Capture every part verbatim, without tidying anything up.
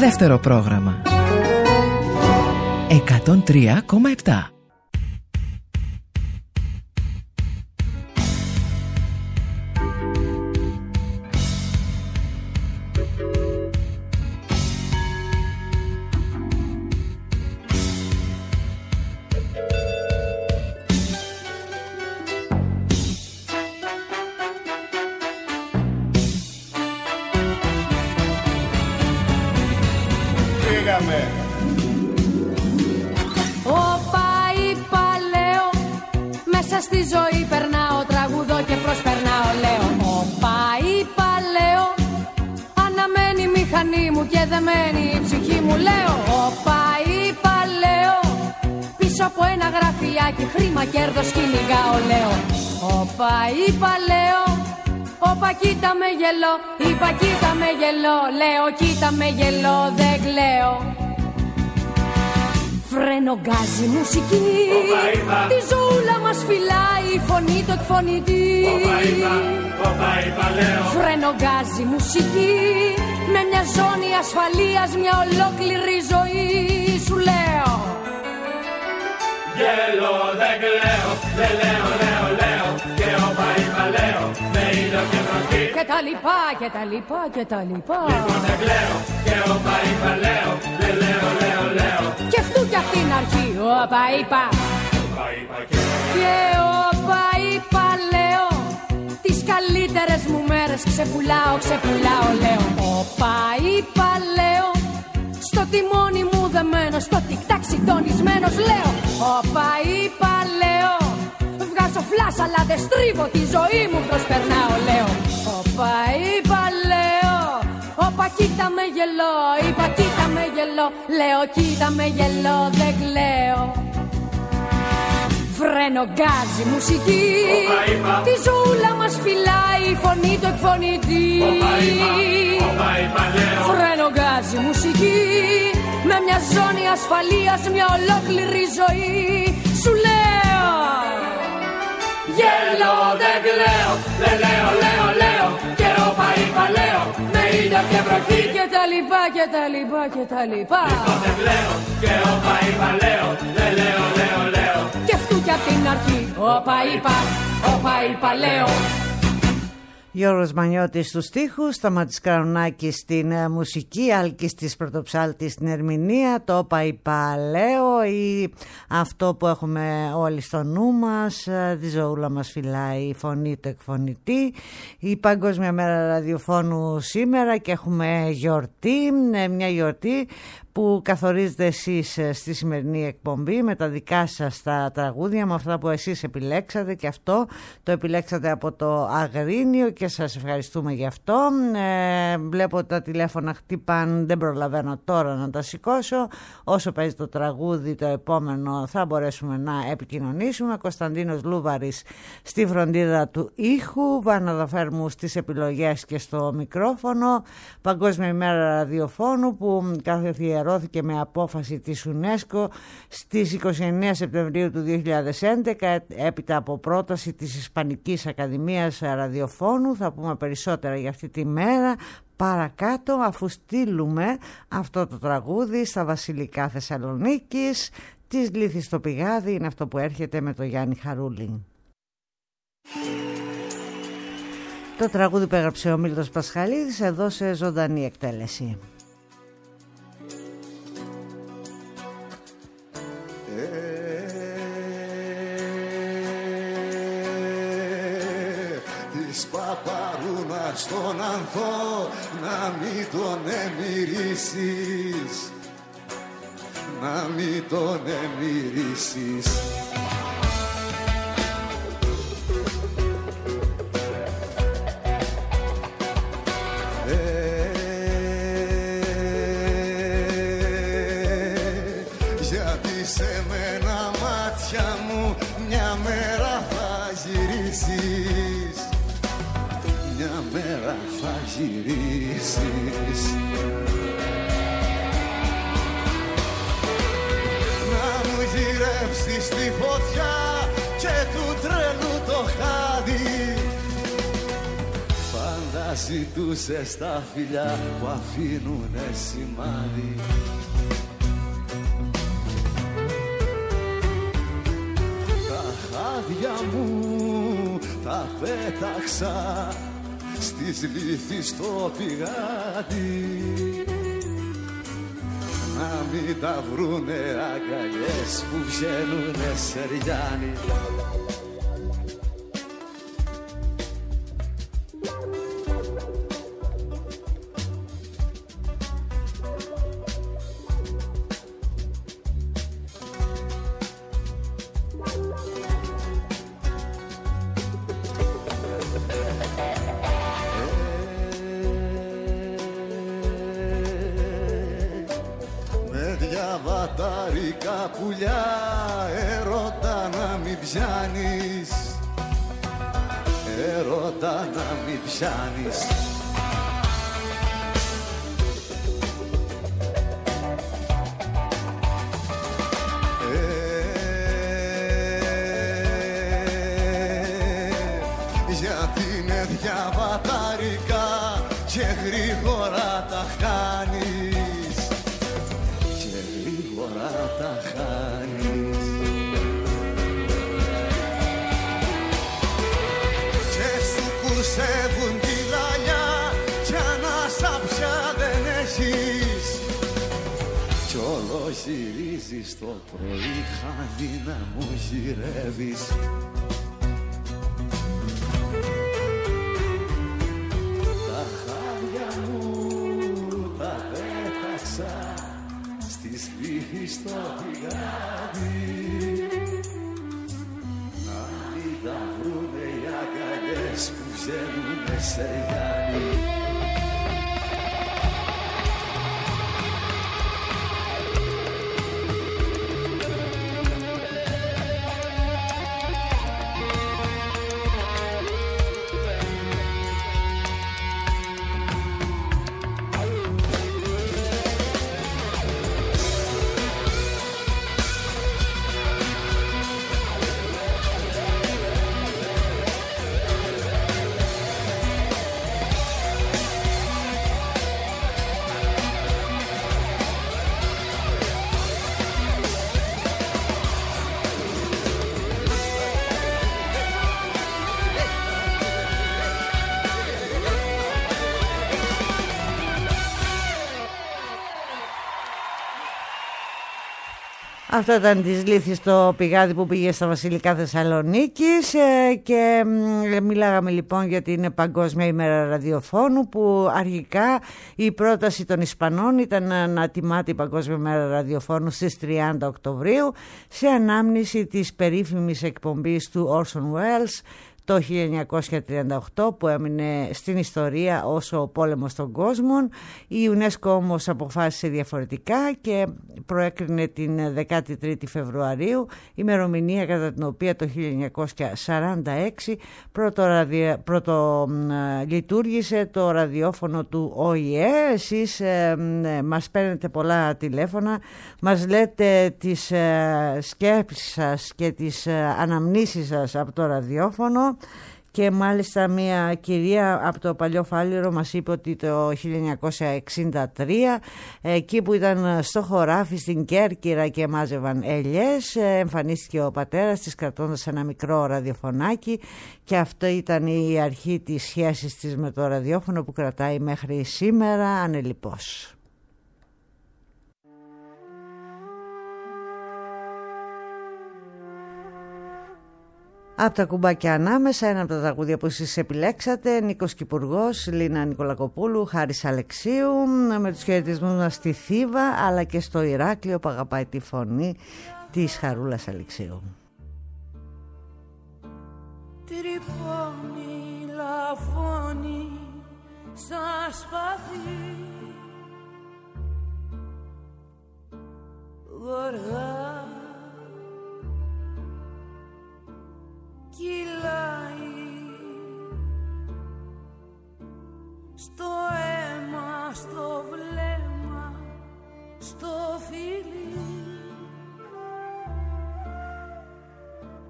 Δεύτερο πρόγραμμα εκατόν τρία κόμμα επτά. Χρήμα κέρδος κυνηγάω λέω. Όπα είπα λέω. Όπα κοίτα με γελώ. Είπα κοίτα με γελώ. Λέω κοίτα με γελώ. Δεν κλαίω. Φρένο γκάζι μουσική. Όπα είπα. Τη ζούλα μας φυλάει η φωνή του εκφωνητή. Όπα είπα. Όπα είπα λέω. Φρένο γκάζι μουσική. Με μια ζώνη ασφαλείας μια ολόκληρη ζωή σου λέω. Γελώ, δεν κλαίω, δεν λέω, λέω, λέω. Και όπα είπα λέω, με ήλιο και βροχή. Και τα λοιπά, και τα λοιπά, και τα λοιπά. Λοιπόν δεν κλαίω, και όπα είπα λέω, δεν λέω, λέω, λέω. Και αυτού κι αυτήν την αρχή, όπα είπα. Όπα είπα και Και όπα είπα λέω. Τις καλύτερες μου μέρες ξεπουλάω, ξεπουλάω λέω. Όπα είπα λέω. Στο τιμόνι μου δεμένος, στο τικ-τακ συντονισμένος λέω. Όπα είπα λέω. Βγάζω φλάς αλλά δεν στρίβω, τη ζωή μου προσπερνάω λέω. Όπα είπα λέω. Όπα κοίτα με γελώ, είπα κοίτα με γελώ. Λέω κοίτα με γελώ, δεν κλαίω. Φρένο γκάζι μουσική. Όπα είπα. Τη ζούλα μας φυλάει η φωνή του εκφωνητή. Όπα είπα, όπα είπα λέω. Φρένο γκάζι μουσική. Με μια ζώνη ασφαλείας μια ολόκληρη ζωή σου λέω. Γελώ, δεν κλαίω, δεν λέω, λέω, λέω. Και όπα είπα λέω, με ήλιο και βροχή. Και τα λοιπά, και τα λοιπά, και τα λοιπά. Λοιπόν δεν κλαίω, και όπα είπα λέω, δεν λέω, λέω, λέω. Και αυτού κι απ' την αρχή, όπα είπα, όπα είπα λέω. Γιώργος Μανιώτης στους στίχους, Σταμάτης Καρονάκης στην ε, μουσική, Άλκης της Πρωτοψάλτης στην ερμηνεία, το όπα είπα λέω, ή αυτό που έχουμε όλοι στο νου μας, ε, τη ζωούλα μας φυλάει η φωνή του εκφωνητή, η Παγκόσμια Μέρα Ραδιοφώνου σήμερα και έχουμε γιορτή, ε, μια γιορτή που καθορίζετε εσείς στη σημερινή εκπομπή με τα δικά σας τα τραγούδια, με αυτά που εσείς επιλέξατε, και αυτό το επιλέξατε από το Αγρίνιο και σας ευχαριστούμε γι' αυτό. Ε, βλέπω τα τηλέφωνα χτύπαν, δεν προλαβαίνω τώρα να τα σηκώσω. Όσο παίζει το τραγούδι το επόμενο θα μπορέσουμε να επικοινωνήσουμε. Κωνσταντίνος Λούβαρης στη φροντίδα του ήχου, Βάννα Φέρμου στις επιλογές και στο μικρόφωνο. Παγκόσμια ημέρα ραδιοφώνου που καθιερώθηκε με απόφαση της UNESCO στις είκοσι εννέα Σεπτεμβρίου του δύο χιλιάδες έντεκα, έπειτα από πρόταση της Ισπανικής Ακαδημίας Ραδιοφώνου. Θα πούμε περισσότερα για αυτή τη μέρα παρακάτω, αφού στείλουμε αυτό το τραγούδι στα Βασιλικά Θεσσαλονίκης της Λύθης στο Πηγάδι. Είναι αυτό που έρχεται με το Γιάννη Χαρούλη. Το τραγούδι που έγραψε ο Μίλτος Πασχαλίδης εδώ σε ζωντανή εκτέλεση. Παπαρούνα στον ανθό να μην τον εμμυρίσεις, να μην τον εμμυρίσεις. Ε, γιατί σε μένα μάτια μου μια μέρα θα γυρίσεις, μια μέρα θα γυρίσεις. Να μου γυρεύσεις τη φωτιά και του τρελού το χάδι, πάντα ζητούσε στα φιλιά που αφήνουνε σημάδι. Τα χάδια μου τα πέταξα στις λύθεις στο πηγάδι, να μην τα βρούνε αγκαλιές που βγαίνουνε σεριάνι. Βατάρικα πουλιά έρωτα να μην πιάνεις, έρωτα να μην πιάνεις. Ε, γιατί είναι δυο βατάρικα και γρήγορα τα χάνεις, τα χάνεις. Και σου κουρσεύουν τη λαλιά κι ανάσα πια δεν έχεις, κι όλο γυρίζεις το πρωί χάδι να μου γυρεύεις. Τα χάδια μου τα πέταξα στις λύθεις στο πηγάδι, να μην τα βρούνε οι αγκαλιές που βγαίνουνε σεριάνι. Αυτό ήταν της Λύθης το πηγάδι που πήγε στα Βασιλικά Θεσσαλονίκης και μιλάγαμε λοιπόν για την Παγκόσμια ημέρα ραδιοφώνου, που αρχικά η πρόταση των Ισπανών ήταν να τιμάται η Παγκόσμια ημέρα ραδιοφώνου στις τριάντα Οκτωβρίου σε ανάμνηση της περίφημης εκπομπής του Orson Welles το χίλια εννιακόσια τριάντα οκτώ, που έμεινε στην ιστορία ως ο πόλεμος των κόσμων. Η UNESCO όμως αποφάσισε διαφορετικά και προέκρινε την δεκάτη τρίτη Φεβρουαρίου, ημερομηνία κατά την οποία το χίλια εννιακόσια σαράντα έξι πρώτο, ραδι... πρώτο ε, λειτουργήσε το ραδιόφωνο του Ο Η Ε. Εσείς ε, ε, μας παίρνετε πολλά τηλέφωνα, μας λέτε τις ε, σκέψεις σας και τις ε, αναμνήσεις σας από το ραδιόφωνο. Και μάλιστα μια κυρία από το Παλιό Φάληρο μας είπε ότι το χίλια εννιακόσια εξήντα τρία, εκεί που ήταν στο χωράφι στην Κέρκυρα και μάζευαν ελιές, εμφανίστηκε ο πατέρας της κρατώντας ένα μικρό ραδιοφωνάκι, και αυτό ήταν η αρχή της σχέσης της με το ραδιόφωνο που κρατάει μέχρι σήμερα ανελιπώς. Από τα κουμπάκια ανάμεσα, ένα από τα τραγούδια που εσείς επιλέξατε, Νίκος Κυπουργός, Λίνα Νικολακοπούλου, Χάρης Αλεξίου, με τους χαιρετισμούς μας στη Θήβα αλλά και στο Ηράκλειο που αγαπάει τη φωνή της Χαρούλας Αλεξίου. Τρυπώνει, λαφώνει σαν σπαθί, γοργά κυλάει στο αίμα, στο βλέμμα, στο φιλί.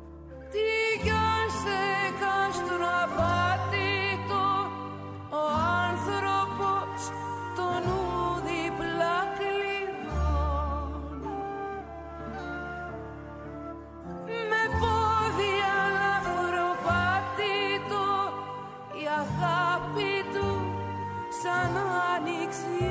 Τι κι αν σε καστραπάτητο ο σαν άνοιξη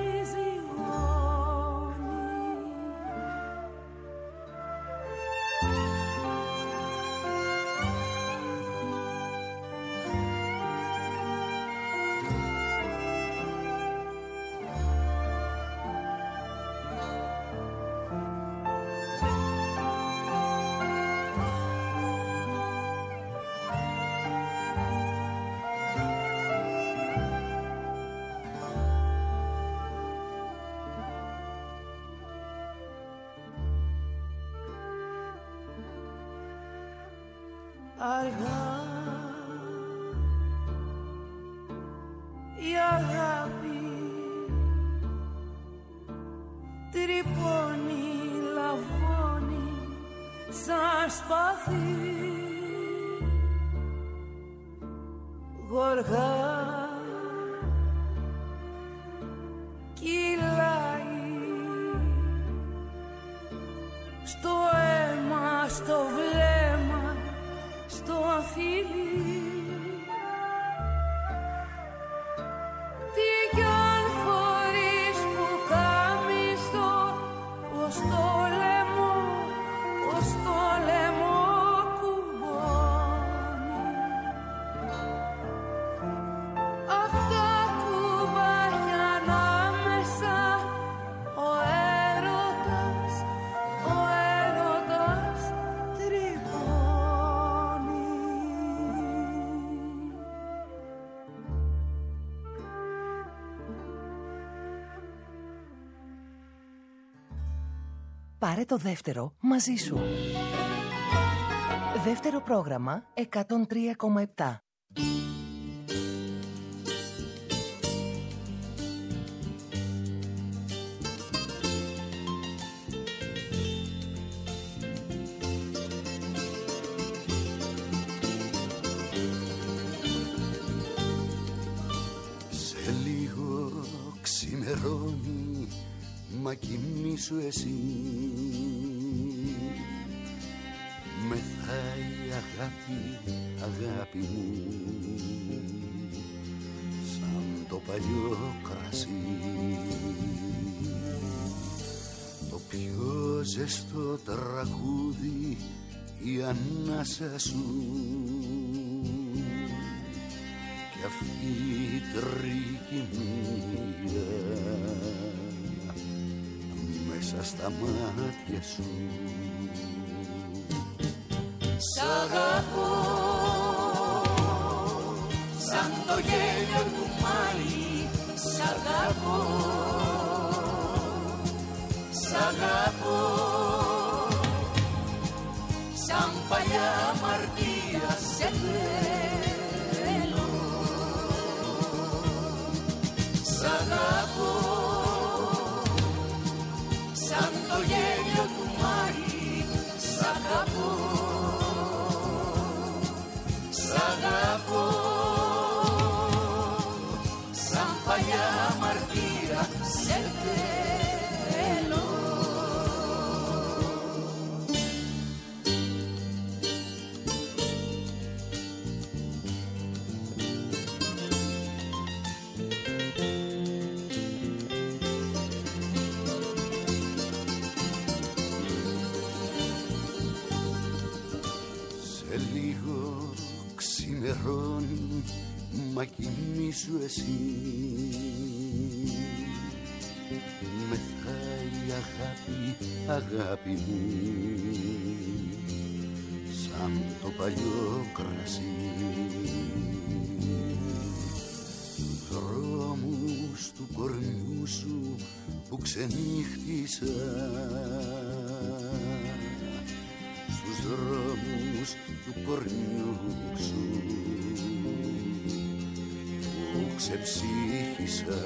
αργά η αγάπη τρυπώνει, λαβώνει σαν σπαθί γοργά κυλάει στο αίμα, στο βλέμμα, στο αφίλι. Τι κι αν φορείς που κάμιστο, πως το λαιμό, πως το λαιμό κουμπώνει. Απ' τα κουμπάκια ανάμεσα ο έρωτας, ο έρωτας τρυπώνει. Πάρε το δεύτερο μαζί σου. Δεύτερο πρόγραμμα εκατόν τρία κόμμα επτά. Σε λίγο ξημερώνει, μα κοιμήσου εσύ. Μεθάει αγάπη, αγάπη μου, σαν το παλιό κρασί. Το πιο ζεστό τραγούδι, η ανάσα σου, κι αυτή η τρικυμία μέσα στα μάτια σου. Σ' αγαπώ σαν το γέλιο του Μάη. Σ' αγαπώ, σ' αγαπώ σαν παλιά αμαρτία. Σε θέλω, σ' αγαπώ σαν το γέλιο του Μάη. Σ' αγαπώ, σ' αγαπώ σαν παλιά αμαρτία. Σε θέλω. Σε λίγο ξημερώνει, μα κοιμήσου εσύ. Μεθάει αγάπη, αγάπη μου, σαν το παλιό κρασί. Δρόμους του κορμιού σου που ξενύχτησα, στους δρόμους του κορμιού σου που ξεψύχησα.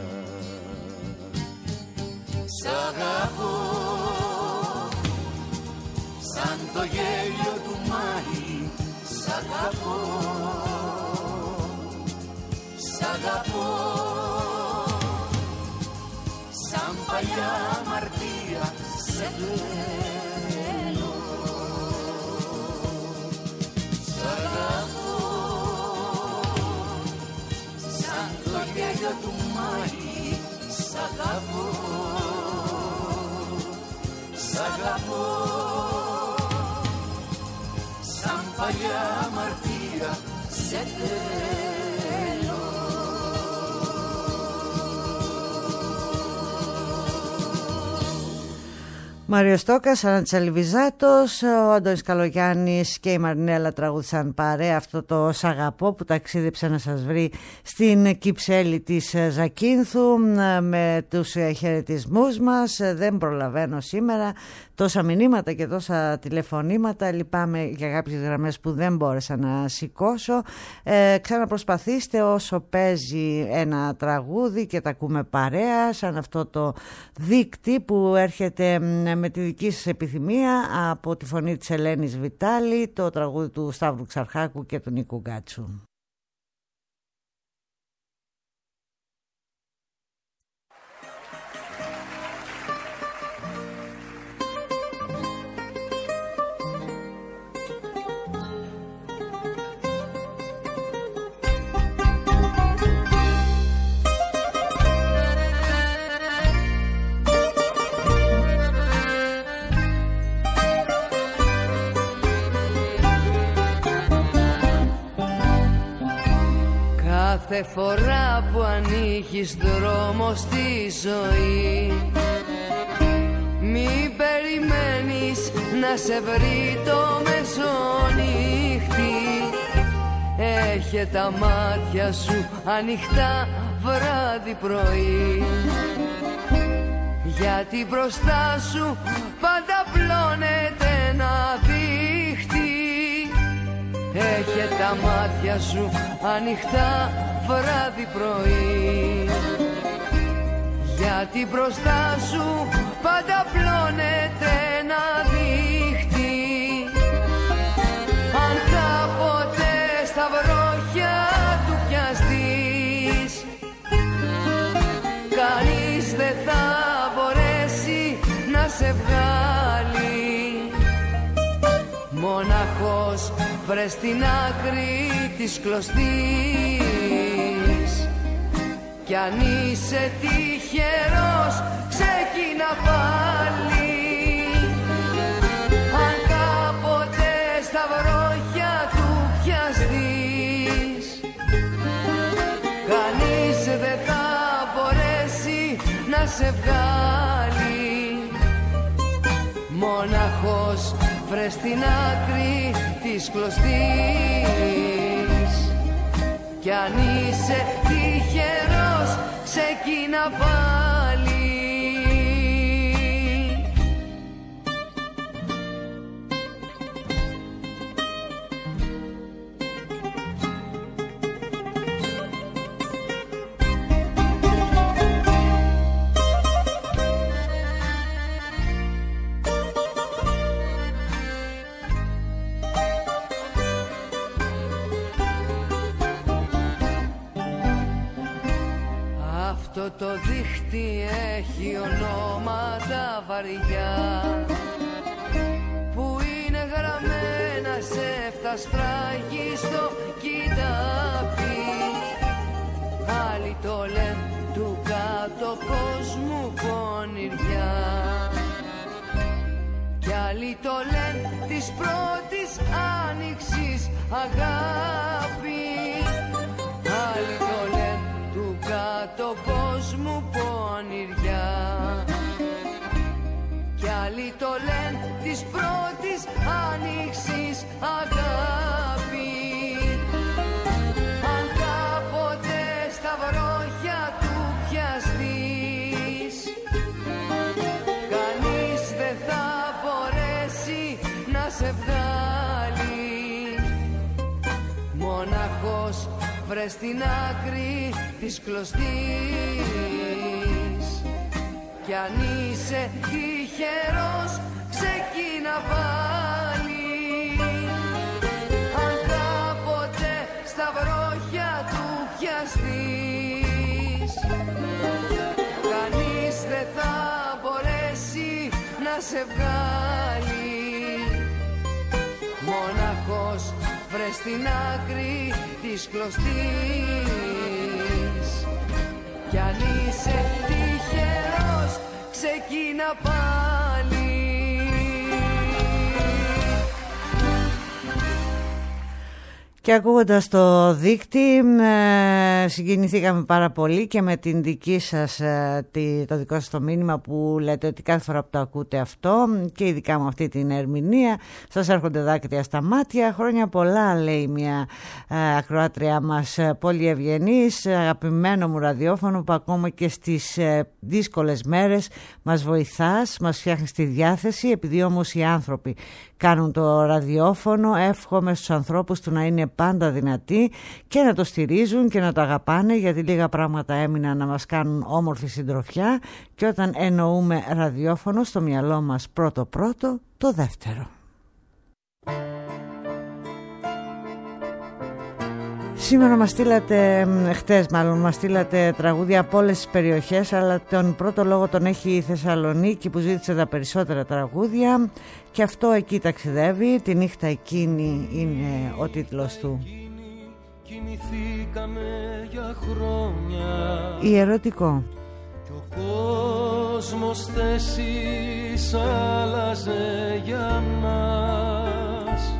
Σ' αγαπώ σαν το γέλιο του Μάη. Σ' αγαπώ, σ' αγαπώ σαν παλιά αμαρτία. Σε θέλω, σ' αγαπώ σαν το γέλιο του Μάη. Σ' αγαπώ, σ' αγαπώ, σαν παλιά αμαρτία σε θέλω. Μάριος Τόκας, Ανάτσα Λιβιζάτος, ο Αντώνης Καλογιάννης και η Μαρινέλα τραγούδισαν παρέα αυτό το «Σ' αγαπώ» που ταξίδεψε να σας βρει στην Κυψέλη της Ζακίνθου με τους χαιρετισμούς μας. Δεν προλαβαίνω σήμερα, τόσα μηνύματα και τόσα τηλεφωνήματα, λυπάμαι για κάποιες γραμμές που δεν μπόρεσα να σηκώσω. ε, Ξαναπροσπαθήστε όσο παίζει ένα τραγούδι και τα ακούμε παρέα, σαν αυτό το δείκτη που έρχεται με τη δική σας επιθυμία από τη φωνή της Ελένης Βιτάλη, το τραγούδι του Σταύρου Ξαρχάκου και του Νίκου Γκάτσου. Κάθε φορά που ανοίγεις δρόμο στη ζωή, μη περιμένεις να σε βρει το μεσονύχτη. Έχε τα μάτια σου ανοιχτά βράδυ πρωί, γιατί μπροστά σου πάντα πλώνεται ένα δίχτυ. Έχε τα μάτια σου ανοιχτά βράδυ πρωί, γιατί μπροστά σου πάντα πλώνεται ένα δίχτυ. Αν κάποτε στα βρόχια του πιαστείς, κανείς δεν θα μπορέσει να σε βγάλει. Μοναχός βρες την άκρη της κλωστής, κι αν είσαι τυχερός ξεκίνα πάλι. Αν κάποτε στα βρόχια του πιαστείς, κανείς δεν θα μπορέσει να σε βγάλει. Μοναχός βρες την άκρη της κλωστής, κι αν είσαι τυχερός ξεκίνα πάλι. Το δίχτυ έχει ονόματα βαριά που είναι γραμμένα σε φτασφράγιστο κοιτάπι. Άλλοι το λένε του κάτω κόσμου πονηριά, κι άλλοι το λένε της πρώτης άνοιξης αγάπη. Άλλοι το λένε του κάτω κόσμου πονηριά, κι άλλοι το λένε της πρώτης άνοιξης αγάπη. Αν κάποτε στα βρόχια του πιαστείς, κανείς δεν θα μπορέσει να σε βγάλει. Μοναχός βρες την άκρη της κλωστής, κι αν είσαι τυχερός ξεκίνα πάλι. Αν κάποτε στα βρόχια του πιαστείς, κανείς δεν θα μπορέσει να σε βγάλει. Μοναχός βρες την άκρη της κλωστής, κι αν είσαι τυχερός ξεκίνα πάλι. Και ακούγοντας το δίκτυ ε, συγκινηθήκαμε πάρα πολύ και με την δική σας, ε, τη, το δικό σας το μήνυμα που λέτε ότι κάθε φορά που το ακούτε αυτό και ειδικά με αυτή την ερμηνεία σας έρχονται δάκρυα στα μάτια. Χρόνια πολλά, λέει μια ε, ακροάτριά μας, ε, πολύ ευγενής, αγαπημένο μου ραδιόφωνο που ακόμα και στις ε, δύσκολες μέρες μας βοηθάς, μας φτιάχνεις τη διάθεση, επειδή όμως οι άνθρωποι κάνουν το ραδιόφωνο, εύχομαι στους ανθρώπους του να είναι πάντα δυνατοί και να το στηρίζουν και να το αγαπάνε, γιατί λίγα πράγματα έμειναν να μας κάνουν όμορφη συντροφιά και όταν εννοούμε ραδιόφωνο στο μυαλό μας πρώτο πρώτο το δεύτερο. Σήμερα μας στείλατε, χτες μάλλον, μας στείλατε τραγούδια από όλες τις περιοχές, αλλά τον πρώτο λόγο τον έχει η Θεσσαλονίκη που ζήτησε τα περισσότερα τραγούδια και αυτό εκεί ταξιδεύει, τη νύχτα εκείνη είναι ο τίτλος του. Κινηθήκαμε για χρόνια. Ιερωτικό. Κι ο κόσμος θέσεις άλλαζε για μας.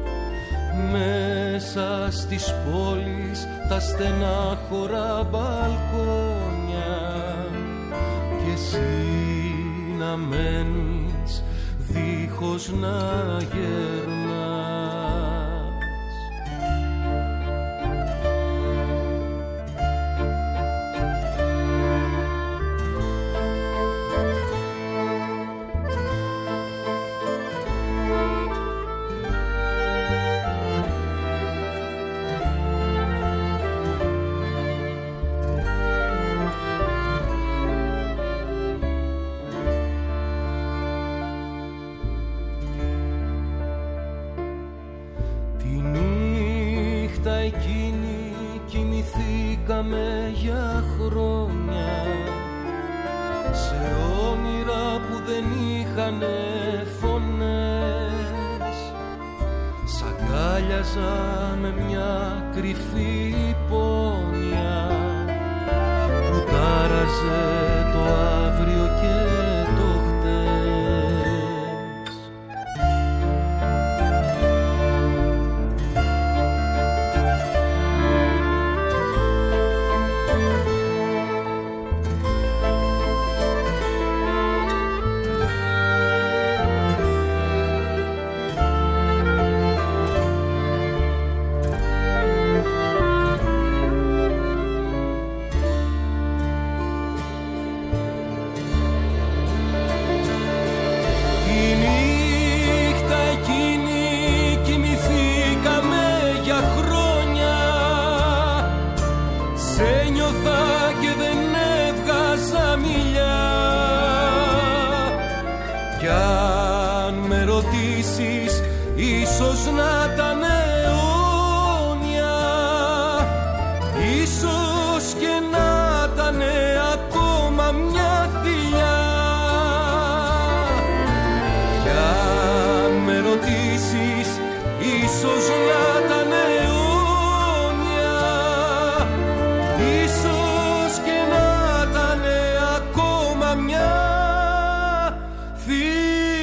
Μέσα στις πόλεις τα στενάχωρα μπαλκόνια και εσύ να μένεις δίχως να γερνάς. Εκείνη κοιμηθήκαμε για χρόνια σε όνειρα που δεν είχανε φωνές. Σ' αγκάλιαζα με μια κρυφή πόνια που τάραζε το αύριο και το χτες. Ίσως να ήταν αιώνια, ίσως και να ήταν ακόμα μια θηλιά. Κι αν με ρωτήσεις, ίσως να ήταν αιώνια, ίσως και να ήταν ακόμα μια θηλιά.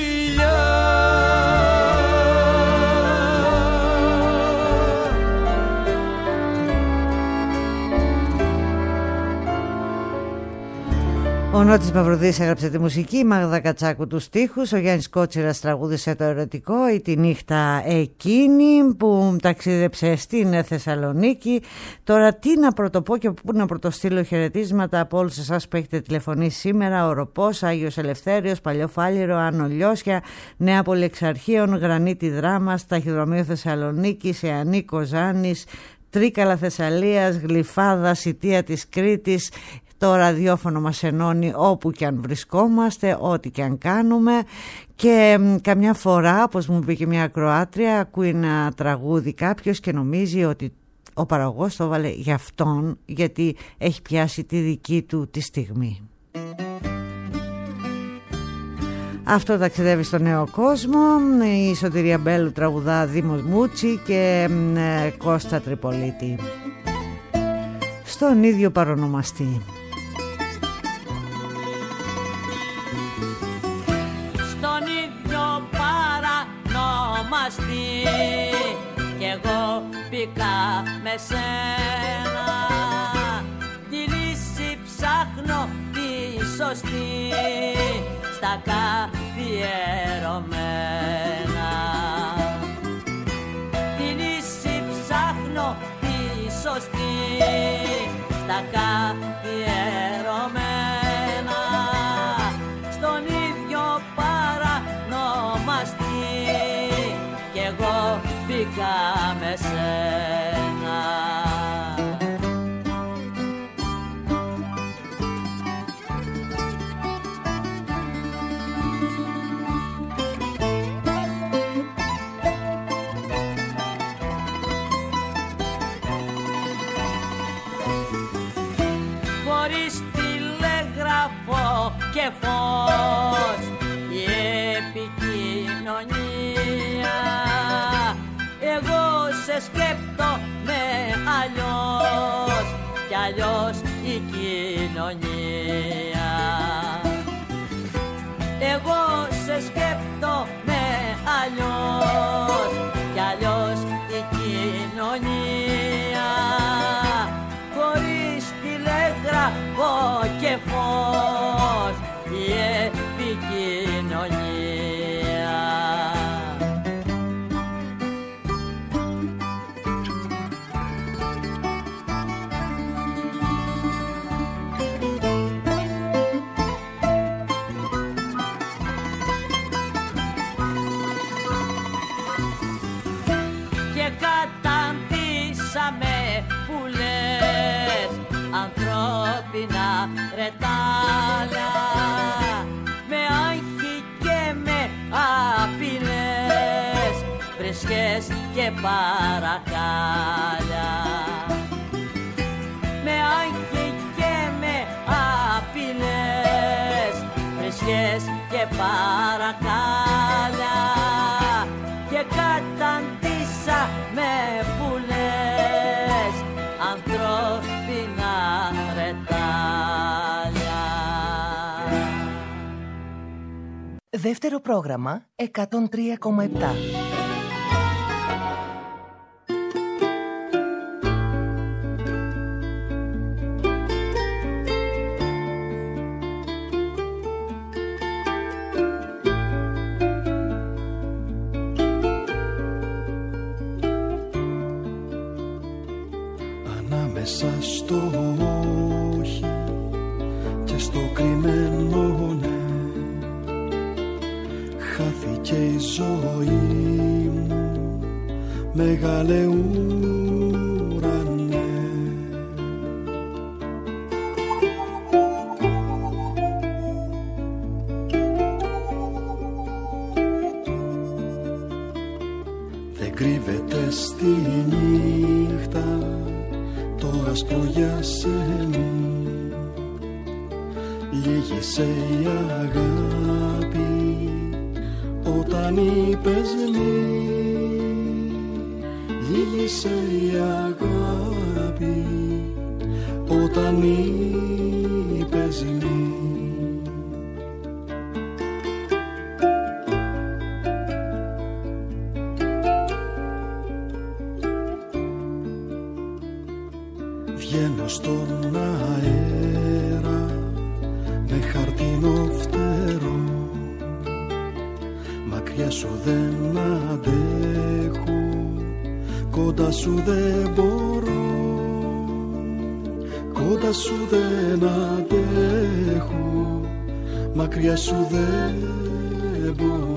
Ο Νότης Μαυροδής έγραψε τη μουσική, η Μάγδα Κατσάκου τους στίχους, ο Γιάννης Κότσιρας τραγούδισε το ερωτικό ή τη νύχτα εκείνη που ταξίδεψε στην Θεσσαλονίκη. Τώρα τι να πρωτοπώ και πού να πρωτοστείλω χαιρετίσματα από όλους εσάς που έχετε τηλεφωνήσει σήμερα. Οροπός, Άγιος Ελευθέριος, Παλιό Φάληρο, Άνω Λιώσια, Νέα Πόλη Εξαρχείων, Γρανίτη Δράμας, Ταχυδρομείο Θεσσαλονίκης, Εανή Κοζάνης, Τρίκαλα Θεσσαλίας, Γλυφάδα, Σιτία της Κρήτης. Το ραδιόφωνο μας ενώνει όπου και αν βρισκόμαστε, ό,τι και αν κάνουμε και μ, καμιά φορά, όπως μου είπε και μια ακροάτρια, ακούει ένα τραγούδι κάποιος και νομίζει ότι ο παραγωγός το έβαλε για αυτόν, γιατί έχει πιάσει τη δική του τη στιγμή. Αυτό ταξιδεύει στο νέο κόσμο. Η Σωτηρία Μπέλου τραγουδά Δήμος Μούτσι και ε, Κώστα Τριπολίτη στον ίδιο παρονομαστή. ονομαστεί κι εγώ μπήκα με σένα. Τη λύση ψάχνω τη σωστή στα καθιερωμένα. Τη λύση ψάχνω τη σωστή στα καθιερωμένα. Στον ίδιο παρανομαστή κι εγώ μπήκα με σένα. Χωρίς τηλεγραφό και φως η επικοινωνία, εγώ σε σκέπτομαι αλλιώς κι αλλιώς η κοινωνία. Εγώ σε σκέπτομαι αλλιώς κι αλλιώς η κοινωνία. Χωρίς τηλεγραφό και φως η επικοινωνία. Και καταντήσαμε που λες ανθρώπινα ρετάλια, με άγχη και με απειλές, βρισκές και παρακάλια. Με άγχη και με απειλές, βρισκές και παρακάλια. Και καταντήσαμε που λες ανθρώπινα ρετάλια. Δεύτερο πρόγραμμα εκατόν τρία κόμμα επτά. Ανάμεσα στο όχι και στο κρυμμένο ναι, χάθηκε η ζωή μου, μεγάλε ουρανέ. Δεν κρύβεται στη νύχτα το άσπρο γιασένι, λύγησε η αγάπη όταν είπες μη. Λύγησε η αγάπη όταν είπες μη. Βγαίνω στον αέρα με χαρτινό φτερό, μακριά σου δεν αντέχω, κοντά σου δεν μπορώ, κοντά σου δεν αντέχω, μακριά σου δεν μπορώ.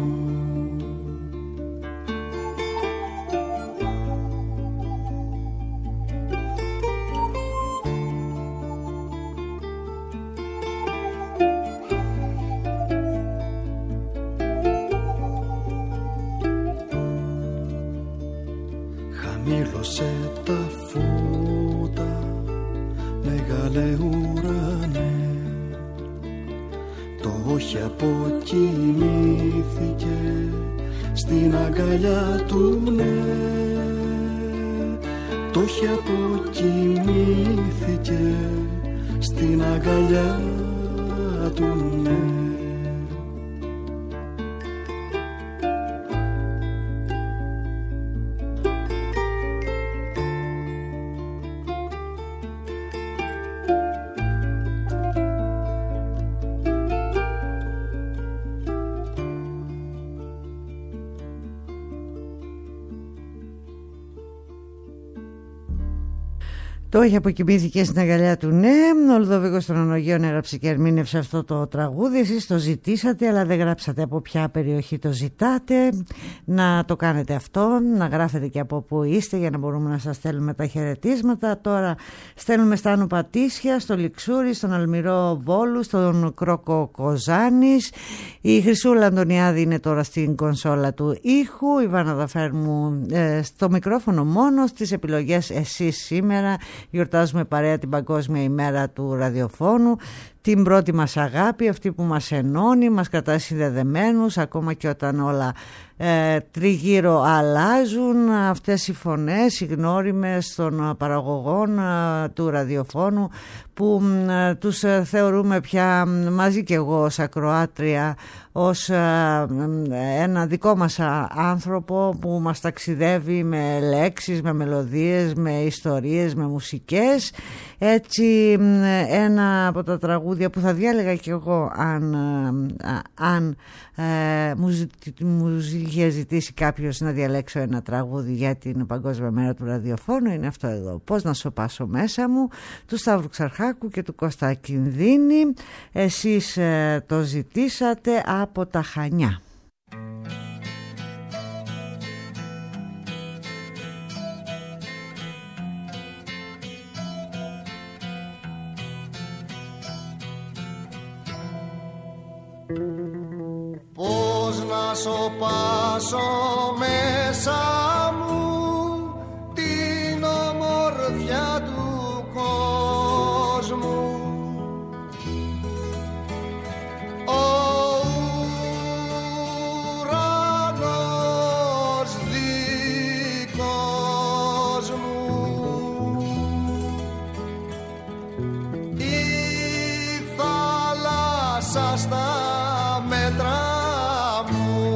Χαμήλωσε τα φώτα, μεγάλε ουρανέ, το όχι αποκοιμήθηκε στην αγκαλιά του ναι. Το όχι αποκοιμήθηκε στην αγκαλιά του ναι. Το είχε αποκοιμήσει και στην αγκαλιά του, ναι. Ο Λουδοβίκος των Ανογείων έγραψε και ερμήνευσε αυτό το τραγούδι. Εσείς το ζητήσατε, αλλά δεν γράψατε από ποια περιοχή το ζητάτε. Να το κάνετε αυτό, να γράφετε και από πού είστε, για να μπορούμε να σας στέλνουμε τα χαιρετίσματα. Τώρα στέλνουμε στα Άνω Πατήσια, στο Λιξούρι, στον Αλμυρό Βόλου, στον Κρόκο Κοζάνης. Η Χρυσούλα Αντωνιάδη είναι τώρα στην κονσόλα του ήχου. Η Βάνα Δαφέρμου ε, στο μικρόφωνο μόνο. Στις επιλογές εσείς σήμερα. Γιορτάζουμε παρέα την Παγκόσμια ημέρα του ραδιοφώνου, την πρώτη μας αγάπη, αυτή που μας ενώνει, μας κρατάει συνδεδεμένους ακόμα και όταν όλα ε, τριγύρω αλλάζουν. Αυτές οι φωνές, οι γνώριμες των παραγωγών ε, του ραδιοφώνου που ε, τους ε, θεωρούμε πια μαζί και εγώ ως ακροάτρια ως ε, ένα δικό μας άνθρωπο που μας ταξιδεύει με λέξεις, με μελωδίες, με ιστορίες, με μουσικές. Έτσι ένα από τα τραγούδια που θα διάλεγα και εγώ αν, αν ε, μου, μου είχε ζητήσει κάποιος να διαλέξω ένα τραγούδι για την Παγκόσμια Μέρα του Ραδιοφώνου, είναι αυτό εδώ, Πώς να σωπάσω μέσα μου, του Σταύρου Ξαρχάκου και του Κώστα Κινδύνη. Εσείς ε, το ζητήσατε από τα Χανιά. Πώς να σωπάσω μέσα μου την ομορφιά του κόσμου. Ο ουρανός δικός μου, η θάλασσα στα μέτρα μου.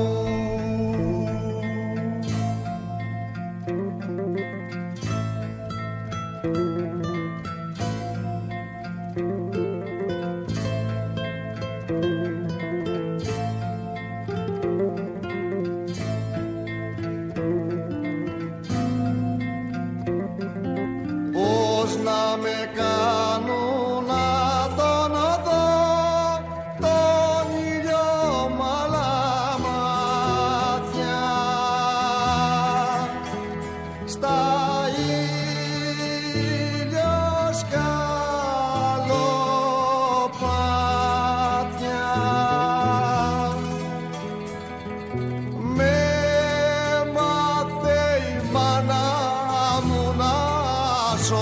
Πώς να με κάνουν να τον δω τον ήλιο μ' άλλα μάτια, στα ηλιοσκαλοπάτια. Με μάθε η μάνα μου να ζω.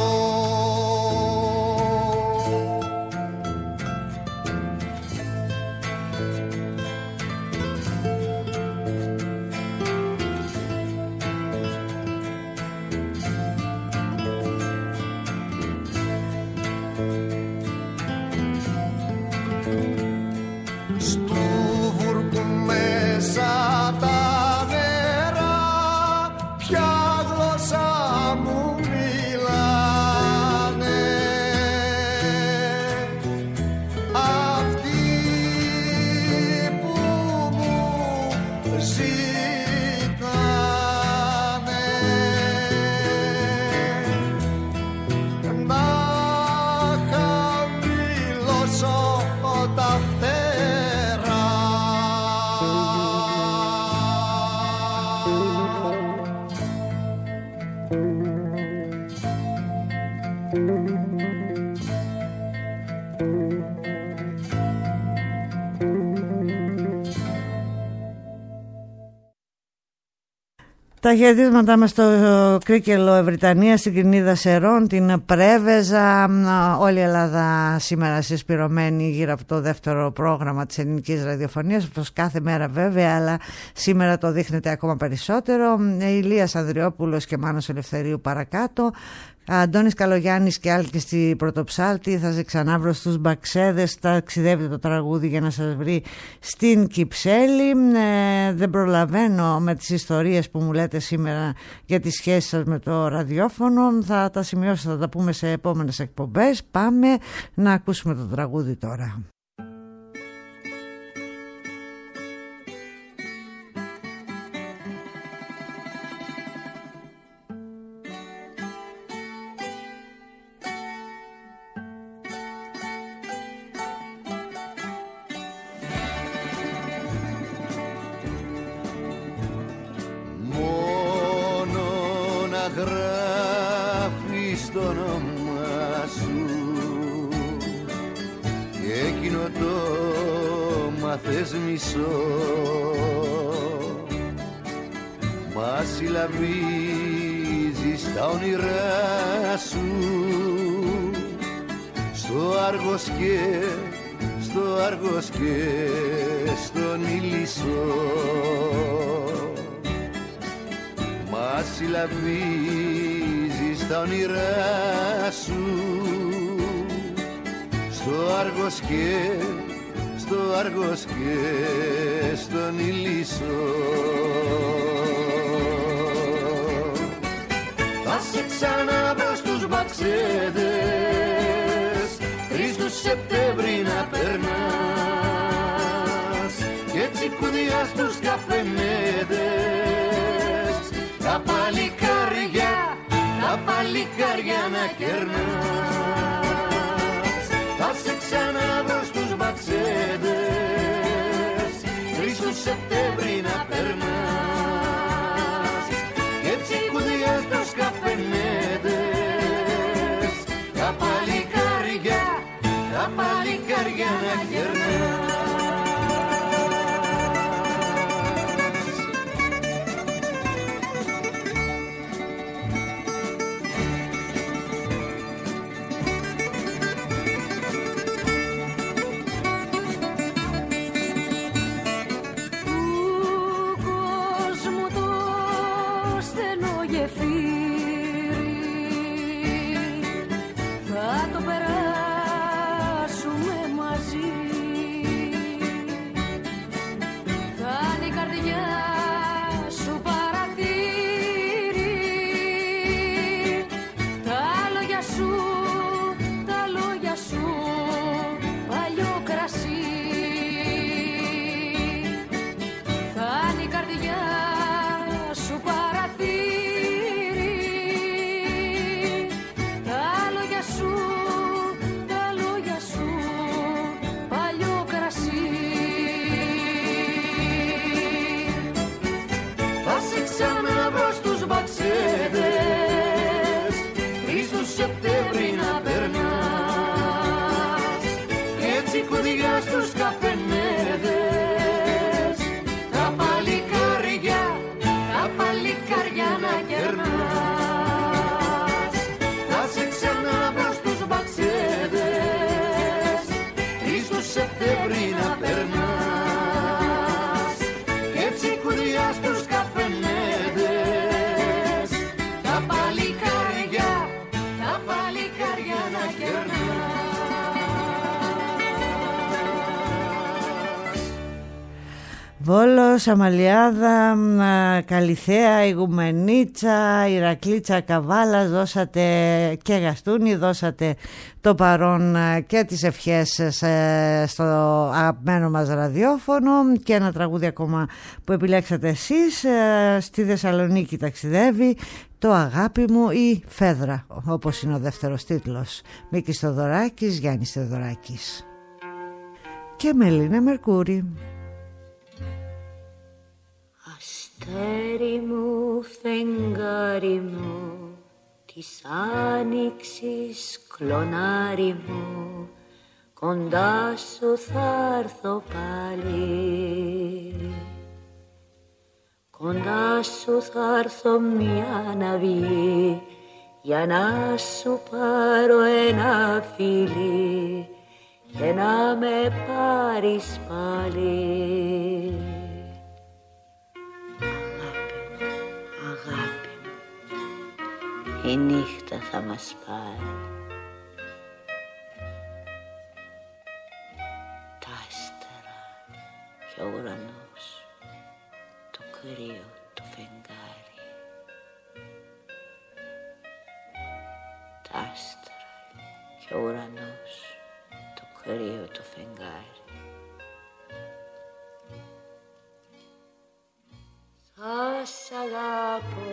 Στου βούρκου μέσα τα νερά, ποια γλώσσα μου μιλάνε. Αυτοί που μου ζητάνε να χαμηλώσω τα φτερά. Τα χαιρετίσματά μας στο Κρίκελο Ευρυτανία, στην Κρινίδα Σερών, την Πρέβεζα. Όλη η Ελλάδα σήμερα συσπηρωμένη γύρω από το δεύτερο πρόγραμμα της ελληνικής ραδιοφωνίας, όπως κάθε μέρα βέβαια, αλλά σήμερα το δείχνεται ακόμα περισσότερο. Ηλίας Ανδριόπουλος και Μάνος Ελευθερίου παρακάτω. Αντώνης Καλογιάννης και Άλκης στη Πρωτοψάλτη. Θα σε ξανά βρω στους Μπαξέδες. Ταξιδεύει το τραγούδι για να σας βρει στην Κυψέλη. Ε, δεν προλαβαίνω με τις ιστορίες που μου λέτε σήμερα για τις σχέσεις σας με το ραδιόφωνο. Θα τα σημειώσω, θα τα πούμε σε επόμενες εκπομπές. Πάμε να ακούσουμε το τραγούδι τώρα. όνομα σου και εκείνο το μάθες μισό. Μα συλλαβίζεις τα όνειρά σου στο Άργος και στο Άργος και στον Ηλισσό. Μα συλλαβίζεις τα όνειρά σου στο Άργος και στο Άργος και στον Ηλισσό. Θα σε ξαναβρω στους μπαξέδες τρεις του Σεπτέμβρη να περνάς και έτσι κουδιά στους καφενέδες τα παλικάρια, τα παλικάρια να κερνάς. Θα σε ξαναβρω στους μπαξέδες τρεις του Σεπτέμβρη να περνάς και έτσι κουδιά στους καφενέδες τα παλικάρια, τα παλικάρια να κερνάς. Βόλος, Αμαλιάδα, Καλιθέα, Ηγουμενίτσα, Ηρακλήτσα, Καβάλας, δώσατε και Γαστούνι, δώσατε το παρόν και τις ευχές στο αγαπημένο μας ραδιόφωνο και ένα τραγούδι ακόμα που επιλέξατε εσείς. Στη Θεσσαλονίκη ταξιδεύει το αγάπη μου η Φέδρα, όπως είναι ο δεύτερος τίτλος. Μίκης Θοδωράκης, Γιάννης Θοδωράκης και Μελίνα Μερκούρη. Αστέρι μου, φεγγάρι μου, της άνοιξης κλονάρι μου, κοντά σου θα έρθω πάλι. Κοντά σου θα έρθω μια να βγει, για να σου πάρω ένα φιλί και να με πάρεις πάλι. Η νύχτα θα μας πάρει. Τα άστερα και ο ουρανός, το κρύο το φεγγάρι. Τα άστερα και ο ουρανός, το κρύο το φεγγάρι. Θα σ' αγαπώ,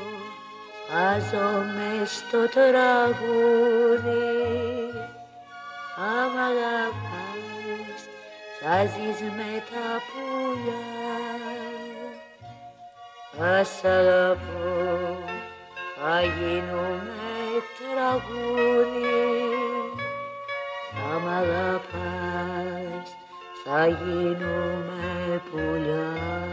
βάζομαι στο τραγούδι, θα μ' αγαπάς, θα ζεις με τα πουλιά. Θα σ' αγαπώ, θα γίνουμε τραγούδι. Θα μ' αγαπάς, θα γίνουμε πουλιά.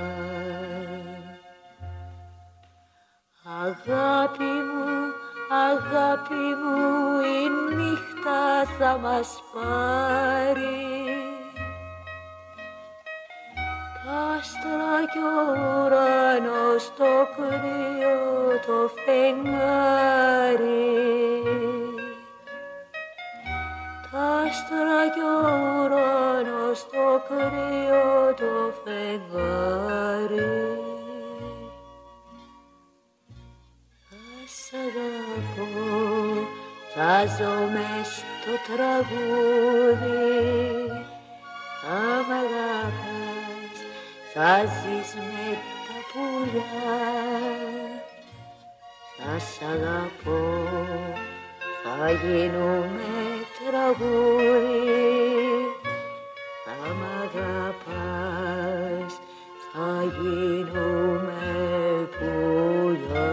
Αγάπη μου, αγάπη μου, η νύχτα θα μας πάρει. Τα άστρα κι ο ουρανός, το κρύο το φεγγάρι. Τα άστρα κι ο ουρανός, το κρύο το φεγγάρι. Σ' αγαπώ, θα ζω μες στο τραγούδι. Θα μ' αγαπάς, θα ζεις με τα πουλιά. Θα σ' αγαπώ, θα γίνουμε τραγούδι. Θα μ' αγαπάς, θα γίνουμε πουλιά.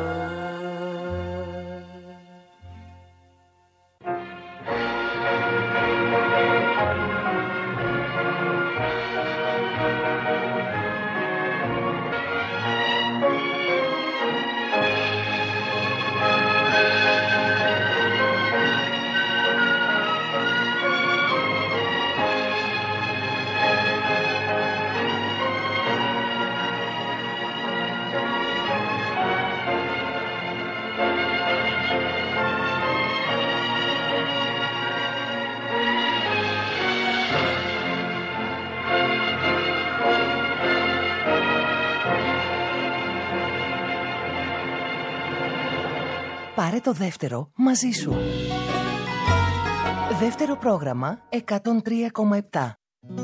Πάρε το δεύτερο μαζί σου. Δεύτερο πρόγραμμα εκατόν τρία κόμμα επτά.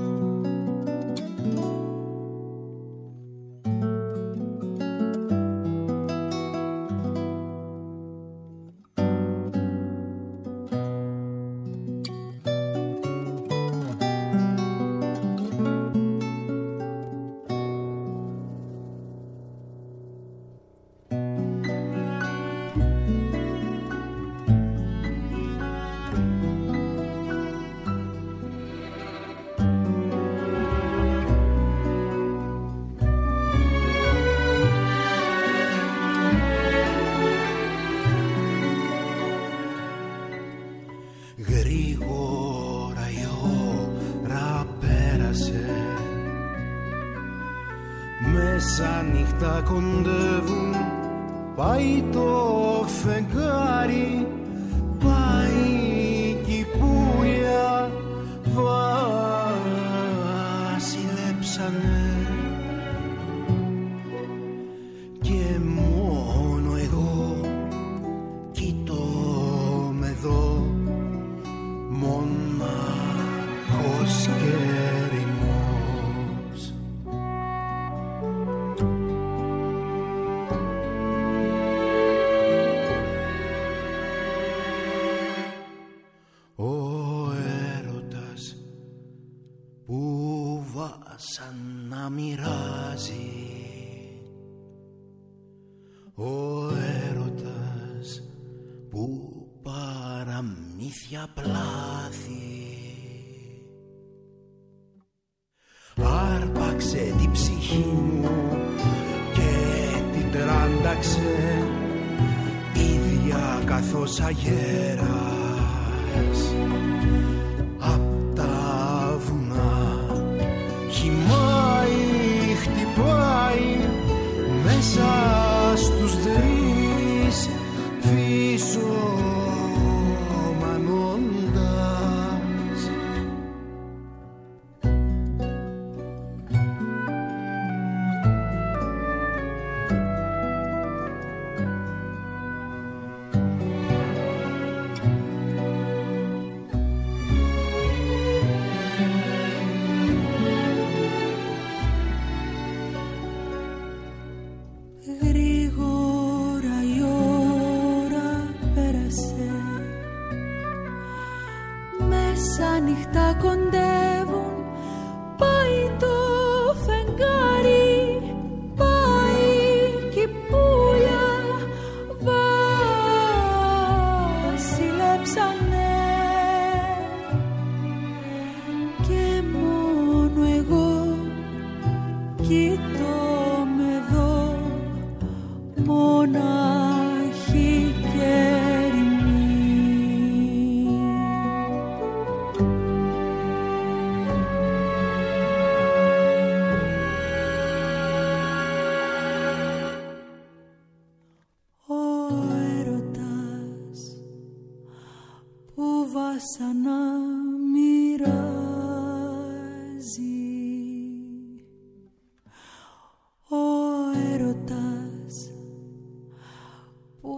Μέσα νύχτα κοντεύουν, πάει το φεγγάρι, πάει κι η πουλιά βασιλέψανε. Και μόνο εγώ κοιτώ με δω, μονάχος και σαν να μοιράζει, ο έρωτας που παραμύθια πλάθη, άρπαξε την ψυχή μου και την τράνταξε ίδια καθώς αγέρας. Απ' τα βουνά χυμάει, χτυπάει μέσα στους δρύς, φυσομανώντας.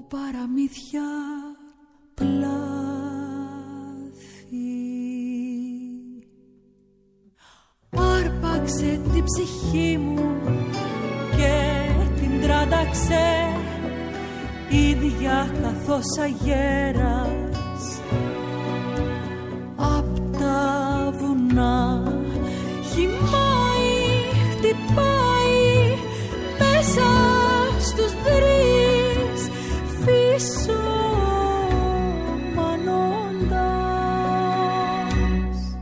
παραμύθια πλάθη. Άρπαξε την ψυχή μου και την τράνταξε, ίδια καθώς αγέρας. Απ' τα βουνά χυμάει, χτυπάει μέσα στους δρύς, φύσω μανώντας.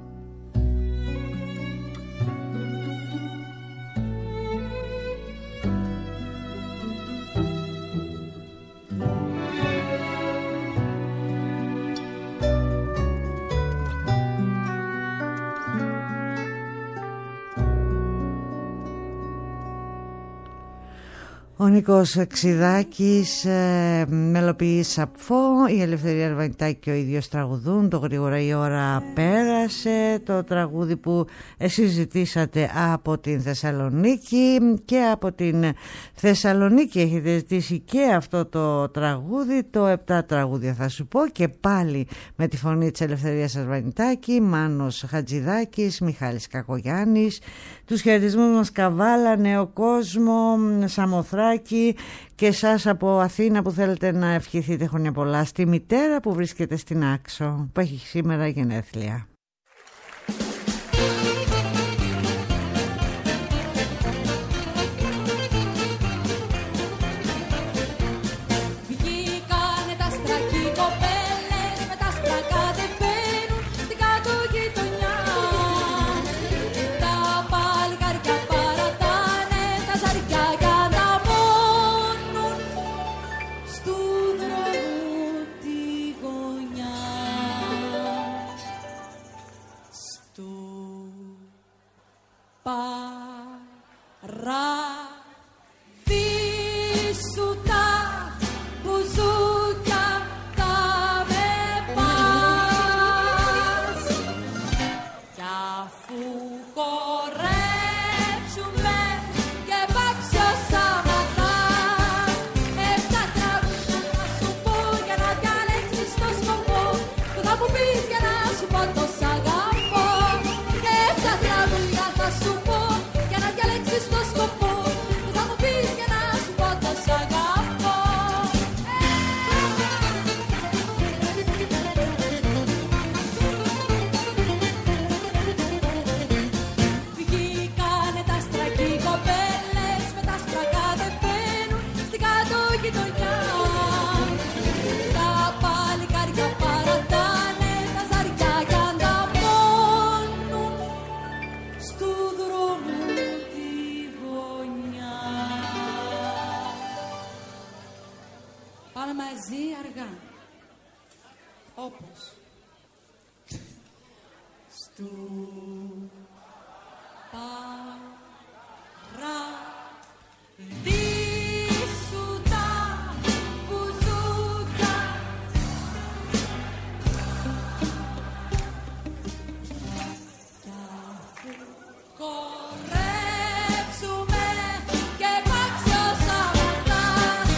Ο Νίκος Ξηδάκης, ε, μελοποιεί Σαπφό, η Ελευθερία Αρβανιτάκη και ο ίδιος τραγουδούν το «Γρήγορα η ώρα πέρασε», το τραγούδι που εσείς ζητήσατε από την Θεσσαλονίκη, και από την Θεσσαλονίκη έχετε ζητήσει και αυτό το τραγούδι, το «Επτά τραγούδια θα σου πω», και πάλι με τη φωνή της Ελευθερίας Αρβανιτάκη, Μάνος Χατζηδάκης, Μιχάλης Κακογιάννης. Τους χαιρετισμούς μας Καβάλα, Νέο Κόσμο, Σαμοθράκη, και εσάς από Αθήνα που θέλετε να ευχηθείτε χρόνια πολλά στη μητέρα που βρίσκεται στην Άξο, που έχει σήμερα γενέθλια. Παραδείσου τα μπουζούκια θα με πας, κι αφού χορέψουμε και πάψω σαματάς, εφτά τραγούδια θα σου πω για να διαλέξεις το σκοπό που θα μου πεις για να σου πω το σ' αγαπώ. Εφτά τραγούδια θα σου πω στο σκοπό που θα μου πεις για να σου πω το σ' αγαπώ. Βγήκανε τα στρακή κοπέλες με τα σπρακά δεν μπαίνουν στην κάτω γειτονιά. Τα παλικάρια παρατάνε τα ζαριά κι ανταμώνουν στου δρόμου. Πάμε μαζί αργά, όπως στου παραδείσου τα μπουζούκια κι αφού χορέψουμε και πάψω σαματάς.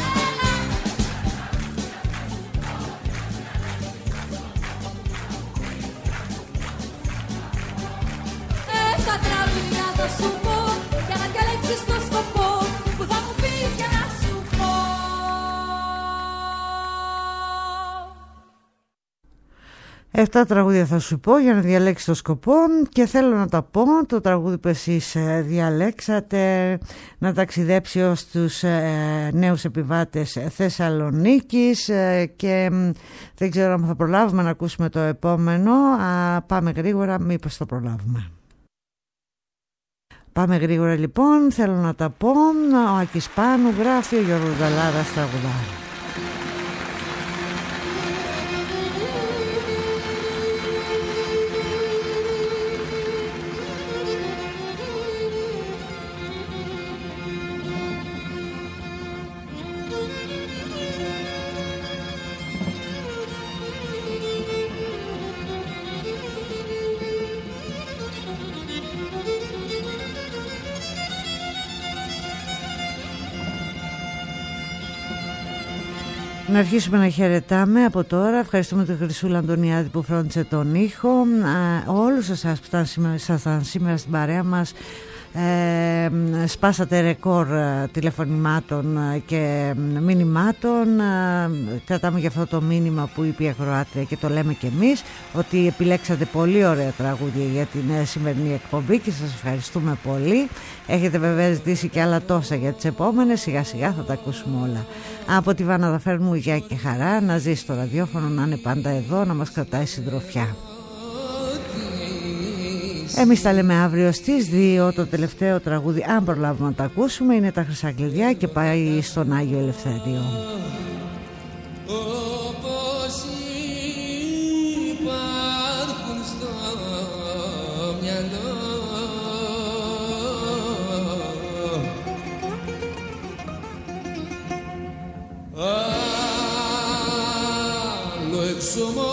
Τα τραγουδιά θα σου πω για να διαλέξεις το σκοπό που θα μου πεις για να σου πω. Εφτά τραγούδια θα σου πω για να διαλέξεις το σκοπό, και θέλω να τα πω το τραγούδι που εσείς διαλέξατε να ταξιδέψει ως τους ε, νέους επιβάτες Θεσσαλονίκης, ε, και δεν ξέρω αν θα προλάβουμε να ακούσουμε το επόμενο. Α, πάμε γρήγορα, μήπως το προλάβουμε. Πάμε γρήγορα λοιπόν, θέλω να τα πω. Ο Άκης Πάνου γράφει, ο Γιώργος Γαλάρας τραγουδάει. Να αρχίσουμε να χαιρετάμε από τώρα. Ευχαριστούμε τον Χρυσούλα Αντωνιάδη που φρόντισε τον ήχο. Όλους εσάς που ήταν σήμερα, ήσασταν σήμερα στην παρέα μας. Ε, σπάσατε ρεκόρ τηλεφωνημάτων και μηνυμάτων. ε, Κρατάμε και αυτό το μήνυμα που είπε η ακροάτρια και το λέμε και εμείς, ότι επιλέξατε πολύ ωραία τραγούδια για την σημερινή εκπομπή και σας ευχαριστούμε πολύ. Έχετε βέβαια ζητήσει και άλλα τόσα για τις επόμενες. Σιγά σιγά θα τα ακούσουμε όλα. Από τη Βάννα φέρνουμε γεια και χαρά. Να ζήσει το ραδιόφωνο, να είναι πάντα εδώ, να μας κρατάει συντροφιά. Εμείς τα λέμε αύριο στις δύο. Το τελευταίο τραγούδι, αν προλάβουμε να τα ακούσουμε, είναι τα Χρυσά Κλειδιά και πάει στον Άγιο Ελευθέριο. Όπως υπάρχουν στο μυαλό, άλλο εξομολογήσει.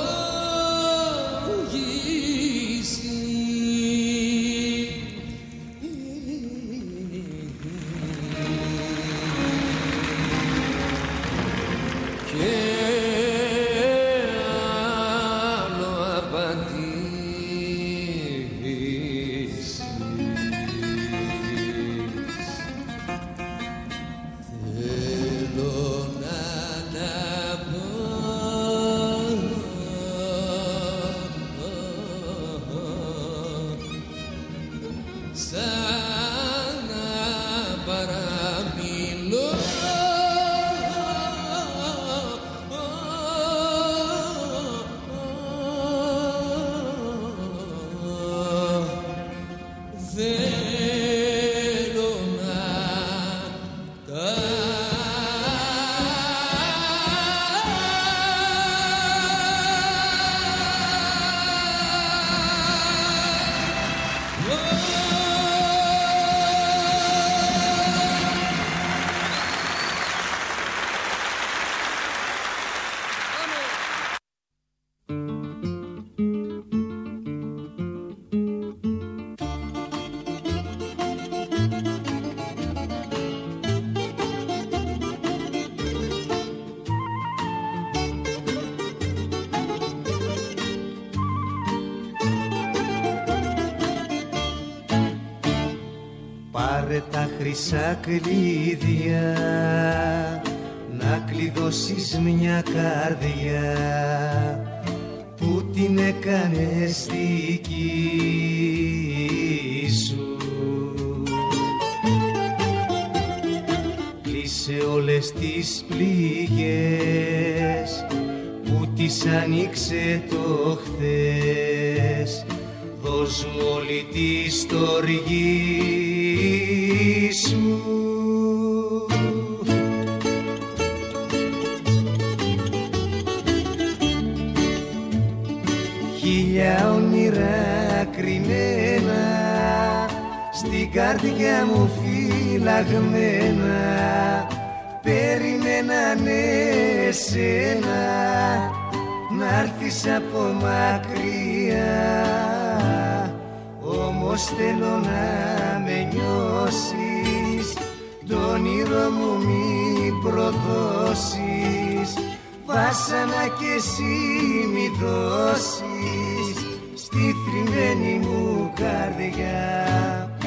Τα χρυσά κλειδιά να κλειδώσεις μια καρδιά που την έκανες δική σου. Κλείσε όλες τις πληγές που τις άνοιξε το χθες. Δώσ' μου όλη τη στοργή σου. Χίλια όνειρα κρυμμένα στην καρδιά μου φυλαγμένα περιμένανε σένα να'ρθεις από μακριά. Όμως θέλω να με νιώσεις, το όνειρο μου μη προδώσεις, βάσανα κι εσύ μη δώσεις στη θρυμμένη μου καρδιά.